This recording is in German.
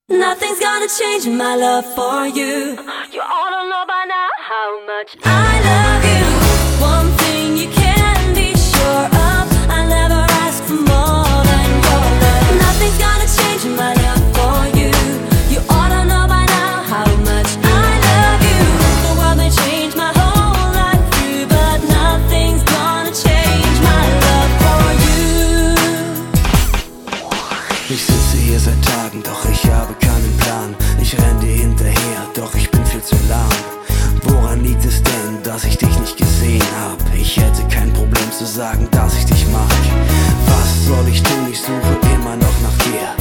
Nothing's gonna change my love for you. You ought to know by now how much I love you. One thing you can be sure of, I never ask for more than your love. Nothing's gonna change my love for you. You ought to know by now how much I love you. The world may change my whole life through, but nothing's gonna change my love for you. Ich sitze hier seit Tagen, doch ich habe keinen Plan. Ich renn dir hinterher, doch ich bin viel zu lahm. Woran liegt es denn, dass ich dich nicht gesehen hab? Ich hätte kein Problem zu sagen, dass ich dich